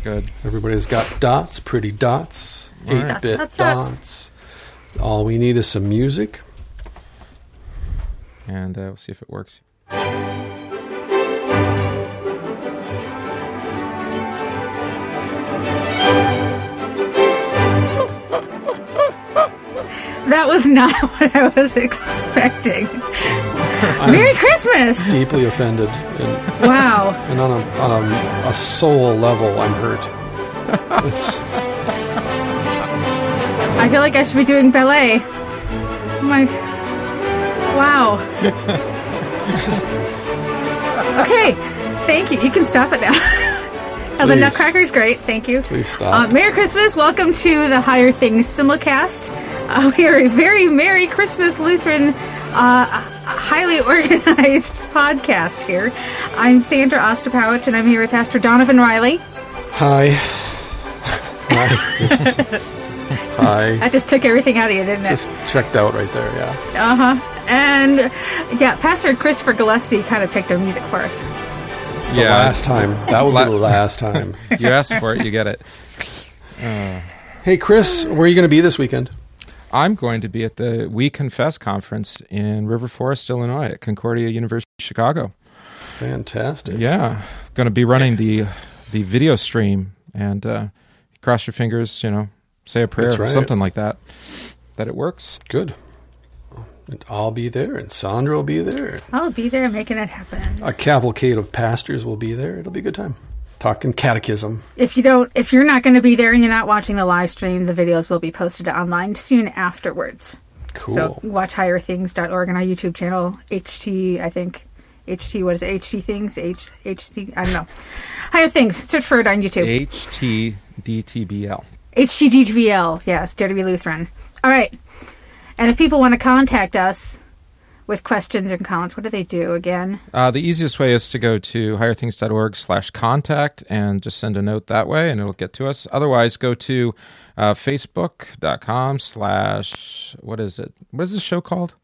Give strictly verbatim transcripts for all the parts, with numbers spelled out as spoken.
Good. Everybody's got dots, pretty dots, eight-bit dots, dots, dots. dots. All we need is some music. And uh, we'll see if it works. That was not what I was expecting. Merry Christmas! Deeply offended. And, Wow. and on, a, on a, a soul level, I'm hurt. It's, I feel like I should be doing ballet. My, wow. Okay, thank you. You can stop it now. Oh, the Please. Nutcracker's great. Thank you. please stop. Uh, Merry Christmas. Welcome to the Higher Things Simulcast. Uh, we are a very Merry Christmas Lutheran, uh, highly organized podcast here. I'm Sandra Ostapowicz, and I'm here with Pastor Donovan Riley. Hi. Hi. Just, hi. That just took everything out of you, didn't it? Just checked out right there, yeah. Uh-huh. And, yeah, Pastor Christopher Gillespie kind of picked our music for us. The Yeah. last time. That would be the last time. You asked for it, you get it. Uh, Hey, Chris, where are you going to be this weekend? I'm going to be at the We Confess conference in River Forest, Illinois, at Concordia University, Chicago. Fantastic. Yeah, going to be running the the video stream, and uh, cross your fingers, you know, say a prayer, That's right. something like that, that it works. Good. And I'll be there, and Sandra will be there. I'll be there making it happen. A cavalcade of pastors will be there. It'll be a good time. Talking catechism. If you don't, if you're not going to be there and you're not watching the live stream, the videos will be posted online soon afterwards. Cool. So watch higher things dot org on our YouTube channel. H T, I think. H T, what is it? H T Things? H, HT, I don't know. Higher Things. Search for it on YouTube. H T D T B L. H T D T B L. Yes, Dare to be Lutheran. All right. And if people want to contact us with questions and comments, what do they do again? Uh, the easiest way is to go to higher things dot org slash contact and just send a note that way, and it'll get to us. Otherwise, go to uh, facebook.com slash, what is it? What is this show called?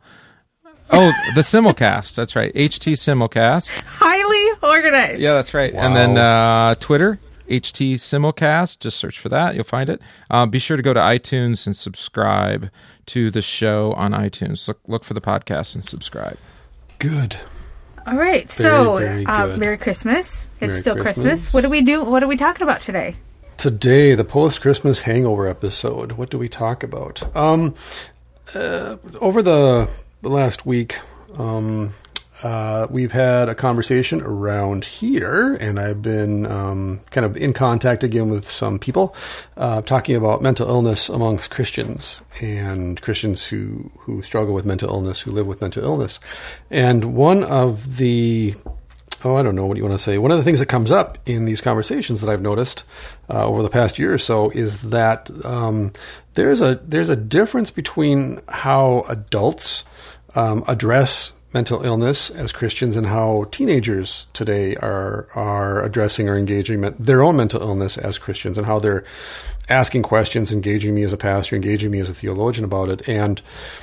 Oh, the Simulcast. That's right. H T Simulcast. Highly organized. Yeah, that's right. Wow. And then uh, Twitter, H T Simulcast. Just search for that. You'll find it. Uh, be sure to go to iTunes and subscribe to the show on iTunes. Look look for the podcast and subscribe. Good. All right. So, very uh, good. Merry Christmas. It's Merry still Christmas. Christmas. What do we do? What are we talking about today? Today, the post-Christmas hangover episode. What do we talk about? Um, uh, over the, the last week, um, uh, we've had a conversation around here, and I've been um, kind of in contact again with some people uh, talking about mental illness amongst Christians and Christians who, who struggle with mental illness, who live with mental illness. And one of the Oh, I don't know what you want to say. One of the things that comes up in these conversations that I've noticed uh, over the past year or so is that um, there's a there's a difference between how adults um, address mental illness as Christians and how teenagers today are are addressing or engaging me- their own mental illness as Christians, and how they're asking questions, engaging me as a pastor, engaging me as a theologian about it. And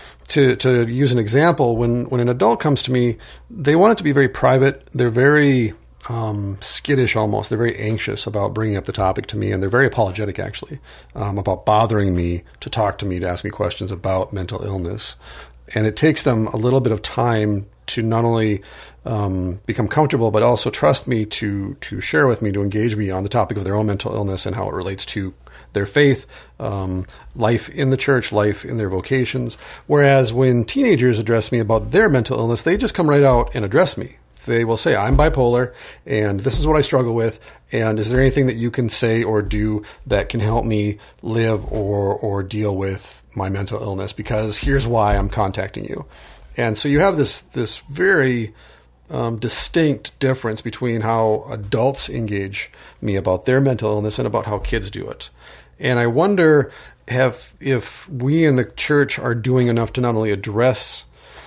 To to use an example, when, when an adult comes to me, they want it to be very private. They're very um, skittish almost. They're very anxious about bringing up the topic to me, and they're very apologetic, actually, um, about bothering me to talk to me, to ask me questions about mental illness. And it takes them a little bit of time to not only um, become comfortable, but also trust me to to share with me, to engage me on the topic of their own mental illness and how it relates to their faith, um, life in the church, life in their vocations. Whereas when teenagers address me about their mental illness, they just come right out and address me. They will say, I'm bipolar, and this is what I struggle with, and is there anything that you can say or do that can help me live or or deal with my mental illness? Because here's why I'm contacting you. And so you have this this very um, distinct difference between how adults engage me about their mental illness and about how kids do it. And I wonder have, if we in the church are doing enough to not only address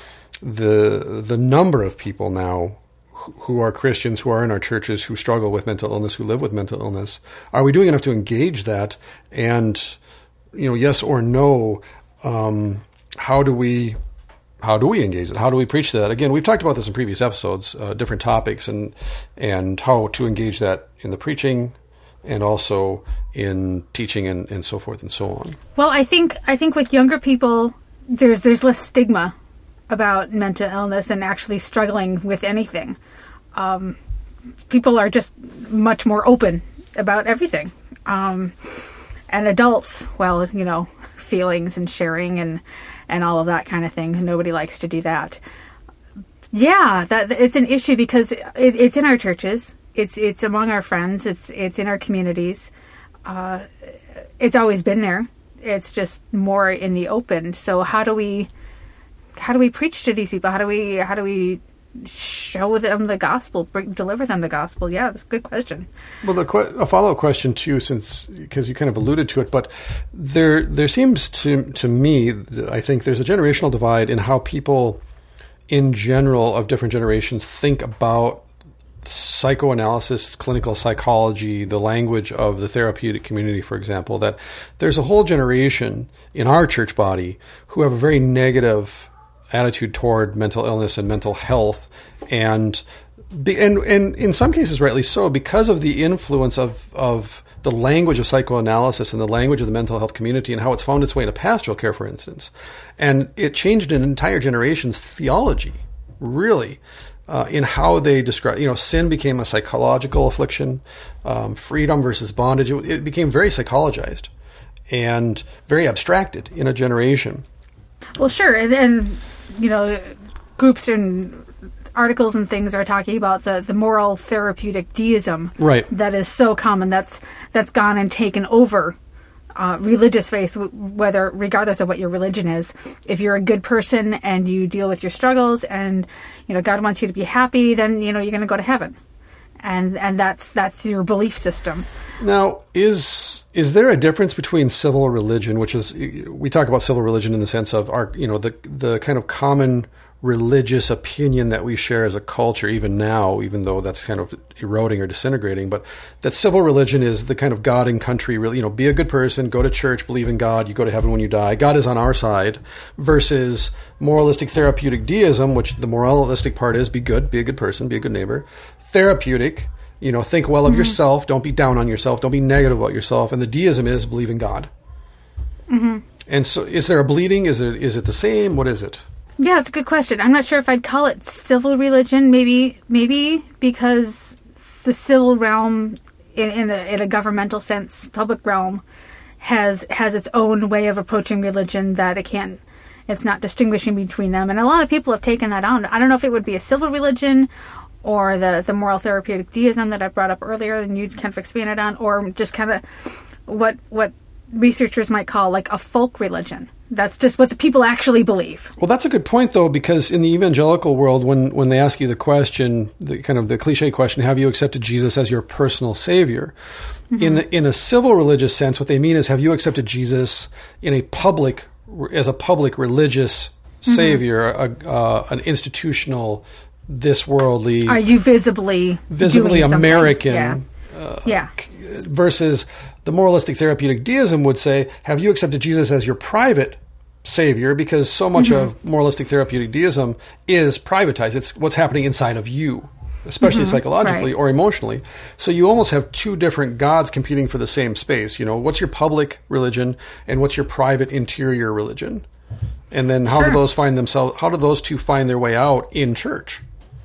the the number of people now who are Christians, who are in our churches, who struggle with mental illness, who live with mental illness. Are we doing enough to engage that? And, you know, yes or no, um, how do we how do we engage it? How do we preach that? Again, we've talked about this in previous episodes, uh, different topics, and and how to engage that in the preaching and also in teaching and, and so forth and so on. Well, I think I think with younger people, there's there's less stigma about mental illness and actually struggling with anything. Um, people are just much more open about everything. Um, and adults, well, you know, feelings and sharing and, and all of that kind of thing. Nobody likes to do that. Yeah, that it's an issue because it, it's in our churches. It's it's among our friends. It's it's in our communities. Uh, it's always been there. It's just more in the open. So how do we how do we preach to these people? How do we how do we show them the gospel, bring, deliver them the gospel? Yeah, that's a good question. Well, the que- a follow-up question too, since because you kind of alluded to it, but there there seems to to me, I think there's a generational divide in how people in general of different generations think about psychoanalysis, clinical psychology, the language of the therapeutic community, for example. That there's a whole generation in our church body who have a very negative attitude toward mental illness and mental health, and and and in some cases rightly so, because of the influence of of the language of psychoanalysis and the language of the mental health community and how it's found its way into pastoral care, for instance. And it changed an entire generation's theology, really, uh, in how they describe, you know, sin became a psychological affliction, um, freedom versus bondage. It, it became very psychologized and very abstracted in a generation. Well, sure. And, and you know, groups and articles and things are talking about the, the moral therapeutic deism, right, that is so common. That's that's gone and taken over uh, religious faith, whether regardless of what your religion is. If you're a good person and you deal with your struggles, and you know God wants you to be happy, then you know you're going to go to heaven, and and that's that's your belief system. Now, is is there a difference between civil religion, which is, we talk about civil religion in the sense of our, you know, the the kind of common religious opinion that we share as a culture, even now, even though that's kind of eroding or disintegrating, but that civil religion is the kind of God and country, really, you know, be a good person, go to church, believe in God, you go to heaven when you die, God is on our side, versus moralistic therapeutic deism, which the moralistic part is be good, be a good person, be a good neighbor. Therapeutic, you know, think well of mm-hmm. yourself, don't be down on yourself, don't be negative about yourself, and the deism is believe in God. Mm-hmm. And so is there a bleeding? Is it is it the same? What is it? Yeah, it's a good question. I'm not sure if I'd call it civil religion. Maybe, maybe because the civil realm, in, in, a, in a governmental sense, public realm, has has its own way of approaching religion that it can't. It's not distinguishing between them, and a lot of people have taken that on. I don't know if it would be a civil religion, or the the moral therapeutic deism that I brought up earlier, and you kind of expanded on, or just kind of what what researchers might call like a folk religion. That's just what the people actually believe. Well, that's a good point, though, because in the evangelical world, when, when they ask you the question, the kind of the cliche question, have you accepted Jesus as your personal savior? Mm-hmm. In in a civil religious sense, what they mean is, have you accepted Jesus in a public, as a public religious mm-hmm. savior, a, uh, an institutional, this worldly, are you visibly visibly doing American? Yeah. Uh, yeah. Versus the moralistic therapeutic deism would say, have you accepted Jesus as your private savior? Because so much mm-hmm. of moralistic therapeutic deism is privatized. It's what's happening inside of you, especially mm-hmm. psychologically right. or emotionally. So you almost have two different gods competing for the same space. You know, what's your public religion and what's your private interior religion? And then how sure. do those find themselves, how do those two find their way out in church?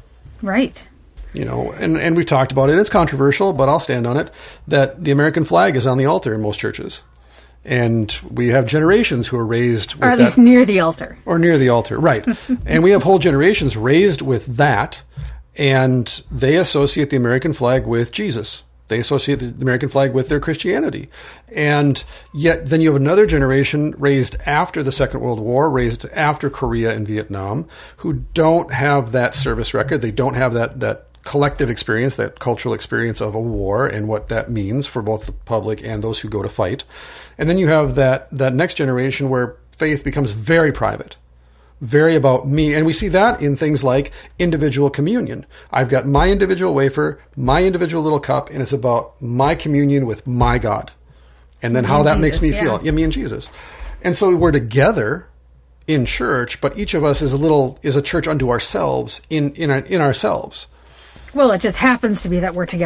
Right. You know, and, and we've talked about it. It's controversial, but I'll stand on it, that the American flag is on the altar in most churches. And we have generations who are raised with Or at that, least near the altar. Or near the altar, right. And we have whole generations raised with that, and they associate the American flag with Jesus. They associate the American flag with their Christianity. And yet then you have another generation raised after the Second World War, raised after Korea and Vietnam, who don't have that service record. They don't have that that collective experience, that cultural experience of a war and what that means for both the public and those who go to fight. And then you have that that next generation where faith becomes very private, very about me. And we see that in things like individual communion. I've got my individual wafer, my individual little cup, and it's about my communion with my God. And then me how that Jesus, makes me yeah. feel. Yeah, me and Jesus. And so we're together in church, but each of us is a little is a church unto ourselves in in our, in ourselves. Well, it just happens to be that we're together.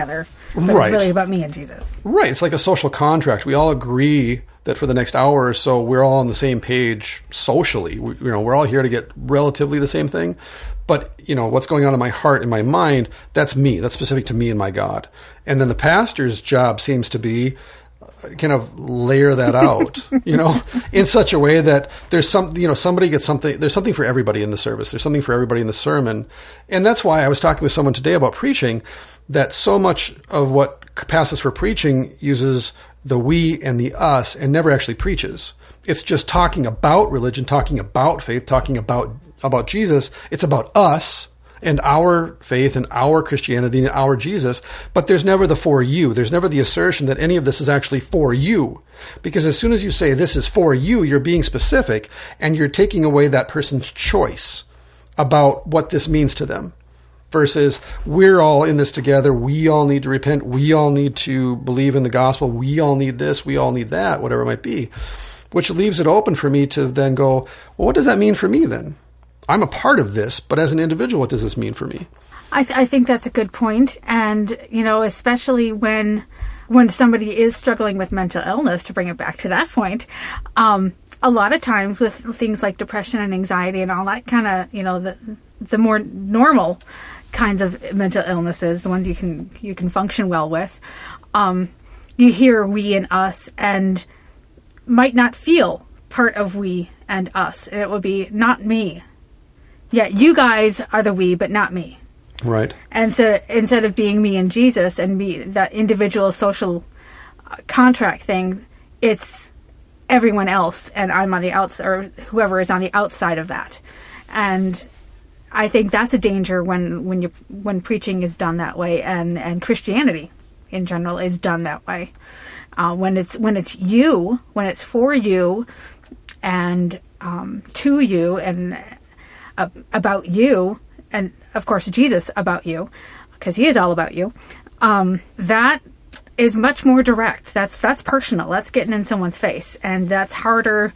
but Right. it's really about me and Jesus. Right. It's like a social contract. We all agree that for the next hour or so, we're all on the same page socially. We, you know, we're all here to get relatively the same thing. But, you know, what's going on in my heart and my mind, that's me. That's specific to me and my God. And then the pastor's job seems to be kind of layer that out, you know, in such a way that there's some, you know, somebody gets something, there's something for everybody in the service. There's something for everybody in the sermon. And that's why I was talking with someone today about preaching, that so much of what passes for preaching uses the we and the us and never actually preaches. It's just talking about religion, talking about faith, talking about, about Jesus. It's about us and our faith and our Christianity and our Jesus, but there's never the for you. There's never the assertion that any of this is actually for you. Because as soon as you say this is for you, you're being specific and you're taking away that person's choice about what this means to them. Versus we're all in this together. We all need to repent. We all need to believe in the gospel. We all need this. We all need that, whatever it might be. Which leaves it open for me to then go, well, what does that mean for me then? I'm a part of this, but as an individual, what does this mean for me? I, th- I think that's a good point. And, you know, especially when when somebody is struggling with mental illness, to bring it back to that point, um, a lot of times with things like depression and anxiety and all that kind of, you know, the the more normal kinds of mental illnesses, the ones you can you can function well with, um, you hear we and us and might not feel part of we and us. And it would be not me. Yeah, you guys are the we, but not me. Right. And so instead of being me and Jesus and me, that individual social uh, contract thing, it's everyone else, and I'm on the outside, or whoever is on the outside of that. And I think that's a danger when when you when preaching is done that way, and, and Christianity in general is done that way. Uh, when it's when it's you, when it's for you, and um, to you, and Uh, about you, and of course Jesus about you, because he is all about you, um, that is much more direct. That's that's personal. That's getting in someone's face, and that's harder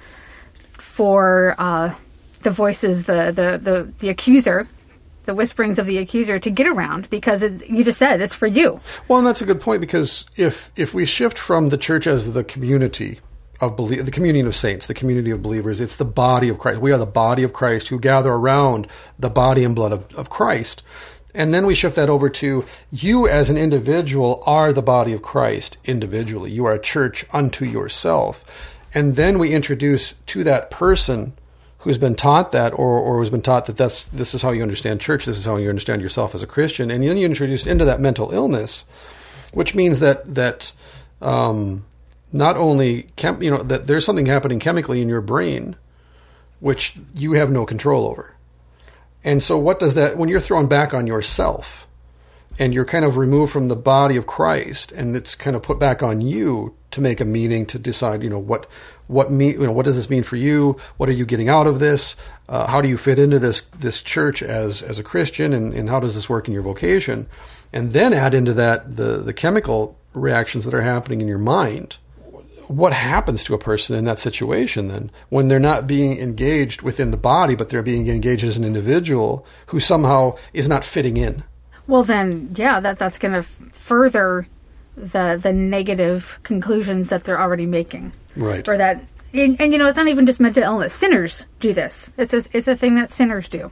for uh, the voices, the, the, the, the accuser, the whisperings of the accuser to get around, because it, you just said it's for you. Well, and that's a good point, because if if we shift from the church as the community of belief, the communion of saints, the community of believers, it's the body of Christ. We are the body of Christ who gather around the body and blood of, of Christ. And then we shift that over to you as an individual are the body of Christ individually. You are a church unto yourself. And then we introduce to that person who's been taught that, or, or who's been taught that that's, this is how you understand church, this is how you understand yourself as a Christian. And then you introduce into that mental illness, which means that, that, um, not only, chem- you know, that there's something happening chemically in your brain, which you have no control over. And so what does that, when you're thrown back on yourself and you're kind of removed from the body of Christ and it's kind of put back on you to make a meaning, to decide, you know, what, what me, you know, what does this mean for you? What are you getting out of this? Uh, how do you fit into this, this church as, as a Christian, and, and how does this work in your vocation? And then add into that the, the chemical reactions that are happening in your mind. What happens to a person in that situation then, when they're not being engaged within the body, but they're being engaged as an individual who somehow is not fitting in? Well, then, yeah, that that's going to further the the negative conclusions that they're already making. Right. Or that, and, and you know, it's not even just mental illness. Sinners do this. It's a, it's a thing that sinners do.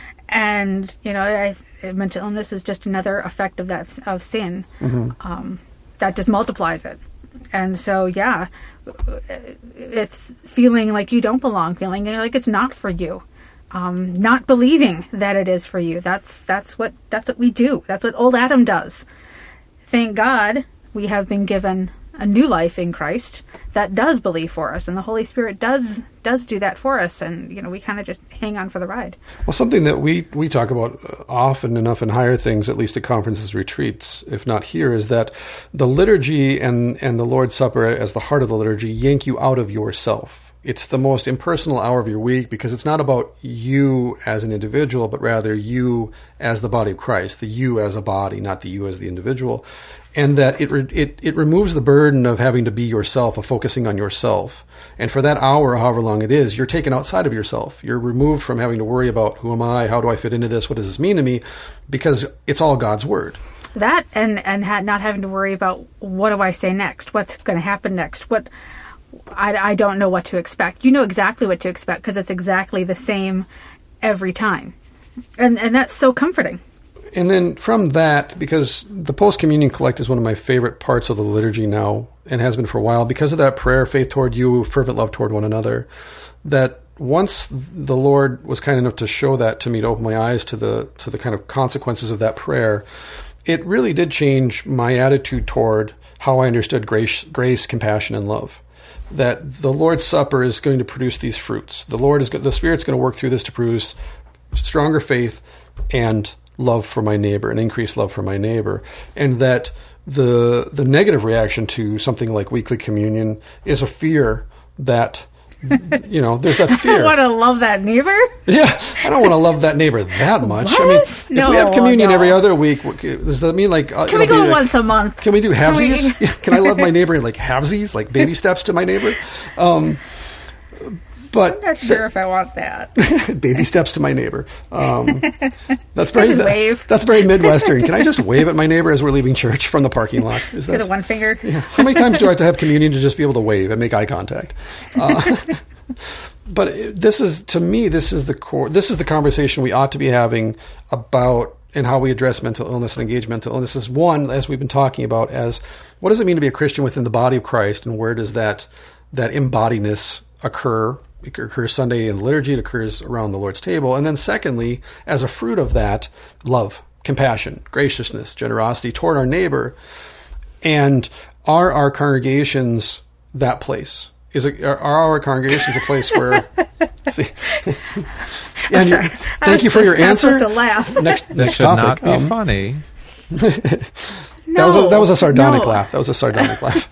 And, you know, I, mental illness is just another effect of that, of sin. Mm-hmm. Um, that just multiplies it. And so, yeah, it's feeling like you don't belong, feeling like it's not for you, um, not believing that it is for you. That's that's what that's what we do. That's what old Adam does. Thank God we have been given a new life in Christ that does believe for us, and the Holy Spirit does does do that for us, and you know we kind of just hang on for the ride. Well, something that we we talk about often enough in higher things, at least at conferences, retreats, if not here, is that the liturgy and and the Lord's Supper as the heart of the liturgy yank you out of yourself. It's the most impersonal hour of your week, because it's not about you as an individual, but rather you as the body of Christ, the you as a body, not the you as the individual. And that it, it it removes the burden of having to be yourself, of focusing on yourself. And for that hour, however long it is, you're taken outside of yourself. You're removed from having to worry about, who am I? How do I fit into this? What does this mean to me? Because it's all God's word. That and and ha- not having to worry about what do I say next? What's going to happen next? What I, I don't know what to expect. You know exactly what to expect because it's exactly the same every time, and and that's so comforting. And then from that, because the post-communion collect is one of my favorite parts of the liturgy now, and has been for a while, because of that prayer, faith toward you, fervent love toward one another, that once the Lord was kind enough to show that to me, to open my eyes to the to the kind of consequences of that prayer, it really did change my attitude toward how I understood grace, grace, compassion, and love. That the Lord's Supper is going to produce these fruits. The Lord is the Spirit's going to work through this to produce stronger faith and love for my neighbor, and increased love for my neighbor, and that the the negative reaction to something like weekly communion is a fear that. You know, there's that fear. I don't want to love that neighbor. Yeah, I don't want to love that neighbor that much. What? I mean, if no, we have communion no. every other week, does that mean like... Uh, can we go like, once a month? Can we do halvesies? Can, we... can I love my neighbor in like halvesies, like baby steps to my neighbor? Um, but I'm not sure th- if I want that. Baby steps to my neighbor. Um, that's very just wave. That's very Midwestern. Can I just wave at my neighbor as we're leaving church from the parking lot? Is to that the one finger? Yeah. How many times do I have to have communion to just be able to wave and make eye contact? Uh, but it, this is, to me, this is the core. This is the conversation we ought to be having about and how we address mental illness and engage mental illness. Is one, as we've been talking about, as what does it mean to be a Christian within the body of Christ, and where does that that embodiness occur? It occurs Sunday in the liturgy. It occurs around the Lord's table. And then secondly, as a fruit of that, love, compassion, graciousness, generosity toward our neighbor. And are our congregations that place? Is it, are our congregations a place where... see, and sorry. Thank you for your answer. I'm supposed to laugh. Next, That next should topic. not be Um, funny. that was a, that was a sardonic no. laugh. That was a sardonic laugh.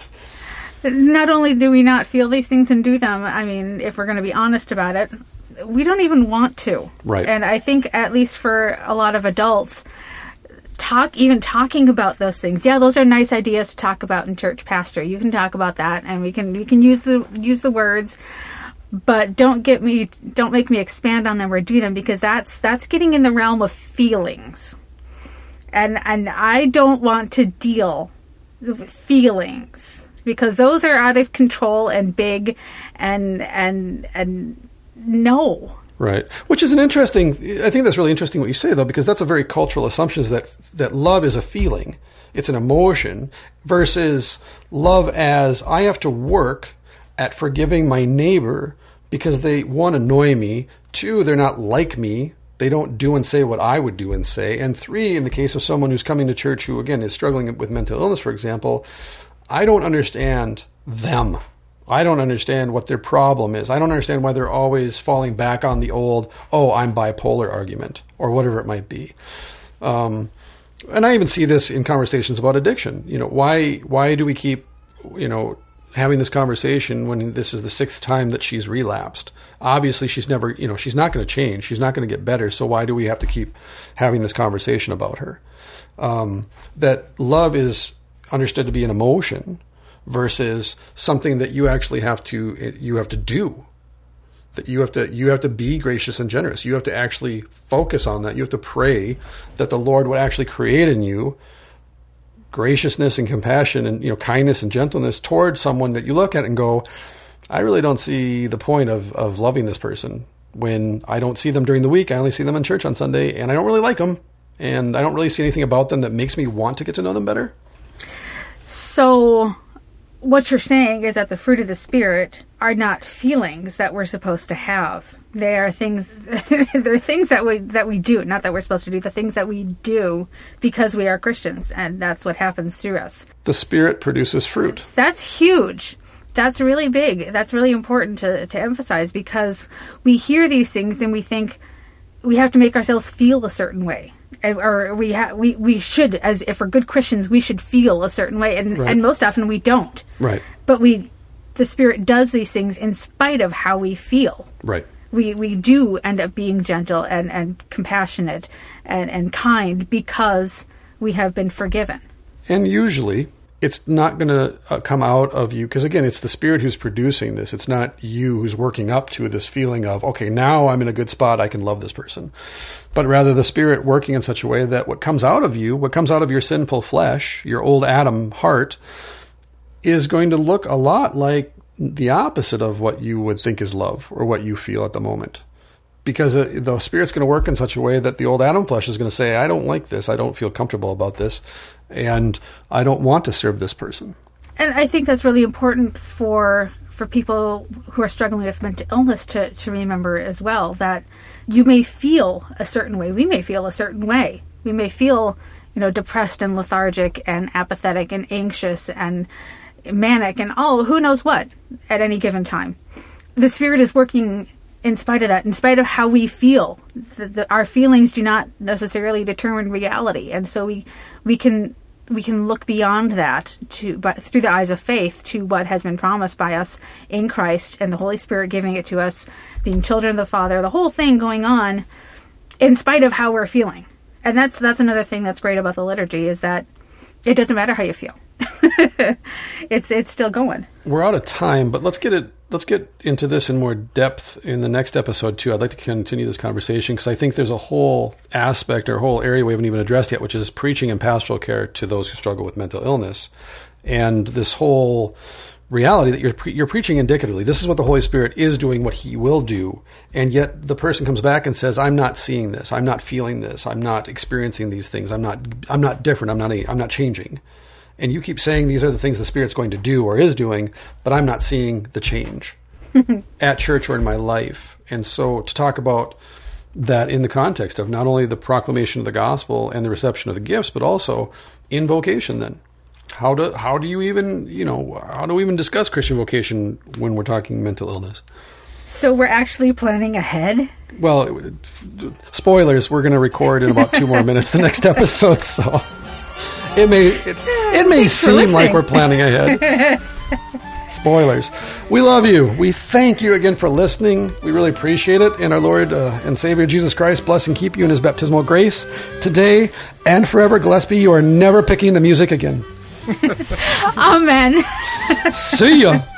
Not only do we not feel these things and do them, I mean, if we're going to be honest about it, we don't even want to. Right. And I think, at least for a lot of adults, talk even talking about those things. Yeah, those are nice ideas to talk about in church, Pastor. You can talk about that, and we can we can use the use the words, but don't get me don't make me expand on them or do them, because that's that's getting in the realm of feelings, and and I don't want to deal with feelings, because those are out of control and big, and and and no. Right. Which is an interesting, I think that's really interesting what you say, though, because that's a very cultural assumption, is that, that love is a feeling. It's an emotion, versus love as I have to work at forgiving my neighbor because they, one, annoy me, two, they're not like me, they don't do and say what I would do and say, and three, in the case of someone who's coming to church who, again, is struggling with mental illness, for example, I don't understand them. I don't understand what their problem is. I don't understand why they're always falling back on the old, oh, I'm bipolar argument, or whatever it might be. Um, and I even see this in conversations about addiction. You know, why why do we keep, you know, having this conversation when this is the sixth time that she's relapsed? Obviously, she's never, you know, she's not going to change. She's not going to get better. So why do we have to keep having this conversation about her? Um, that love is understood to be an emotion, versus something that you actually have to you have to do, that you have to you have to be gracious and generous. You have to actually focus on that. You have to pray that the Lord would actually create in you graciousness and compassion and, you know, kindness and gentleness towards someone that you look at and go, I really don't see the point of of loving this person when I don't see them during the week. I only see them in church on Sunday, and I don't really like them, and I don't really see anything about them that makes me want to get to know them better. So what you're saying is that the fruit of the Spirit are not feelings that we're supposed to have. They are things, they're things that we that we do, not that we're supposed to do, the things that we do because we are Christians, and that's what happens through us. The Spirit produces fruit. That's huge. That's really big. That's really important to, to emphasize, because we hear these things and we think we have to make ourselves feel a certain way. Or we ha- we we should, as if we're good Christians, we should feel a certain way, and Right. and most often we don't. Right. But we, the Spirit does these things in spite of how we feel. Right. We we do end up being gentle and, and compassionate and, and kind because we have been forgiven. And usually, it's not going to uh, come out of you. Because again, it's the Spirit who's producing this. It's not you who's working up to this feeling of, okay, now I'm in a good spot. I can love this person. But rather the Spirit working in such a way that what comes out of you, what comes out of your sinful flesh, your old Adam heart, is going to look a lot like the opposite of what you would think is love or what you feel at the moment. Because uh, the Spirit's going to work in such a way that the old Adam flesh is going to say, I don't like this. I don't feel comfortable about this. And I don't want to serve this person. And I think that's really important for for people who are struggling with mental illness to, to remember as well, that you may feel a certain way. We may feel a certain way. We may feel, you know, depressed and lethargic and apathetic and anxious and manic and all, who knows what, at any given time. The Spirit is working in spite of that, in spite of how we feel. The, the, our feelings do not necessarily determine reality. And so we we can we can look beyond that to, but through the eyes of faith, to what has been promised by us in Christ and the Holy Spirit giving it to us, being children of the Father, the whole thing going on in spite of how we're feeling. And that's that's another thing that's great about the liturgy, is that it doesn't matter how you feel. it's it's still going. We're out of time, but let's get it. Let's get into this in more depth in the next episode too. I'd like to continue this conversation because I think there's a whole aspect or a whole area we haven't even addressed yet, which is preaching and pastoral care to those who struggle with mental illness, and this whole reality that you're pre- you're preaching indicatively. This is what the Holy Spirit is doing, what He will do, and yet the person comes back and says, "I'm not seeing this. I'm not feeling this. I'm not experiencing these things. I'm not. I'm not different. I'm not. A, I'm not changing." And you keep saying these are the things the Spirit's going to do or is doing, but I'm not seeing the change at church or in my life. And so to talk about that in the context of not only the proclamation of the gospel and the reception of the gifts, but also in vocation then. How do how do you even, you know, how do we even discuss Christian vocation when we're talking mental illness? So we're actually planning ahead? Well, spoilers, we're going to record in about two more minutes the next episode, so... It may it, it may seem like we're planning ahead. Spoilers. We love you. We thank you again for listening. We really appreciate it. And our Lord uh, and Savior Jesus Christ bless and keep you in His baptismal grace today and forever. Gillespie, you are never picking the music again. Amen. See ya.